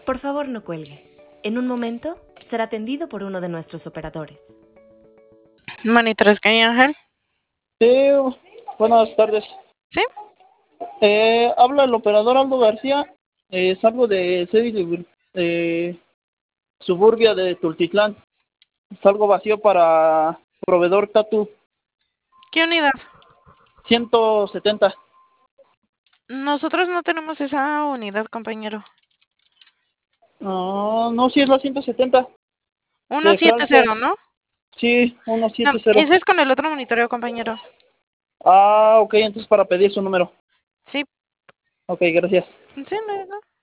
Por favor, no cuelgue. En un momento será atendido por uno de nuestros operadores. Monitores que hay, Ángel. Sí, buenas tardes. ¿Sí? Habla el operador Aldo García. Salgo de Suburbia de Tultitlán. Salgo vacío para proveedor Tatu ¿Qué unidad? 170. Nosotros no tenemos esa unidad, compañero. No, no, sí es la 170. De 170, Francia. ¿no? Sí, No, 170. ese es con el otro monitoreo, compañero. Ah, ok, entonces para pedir su número. Sí, Ok, gracias. sí, no.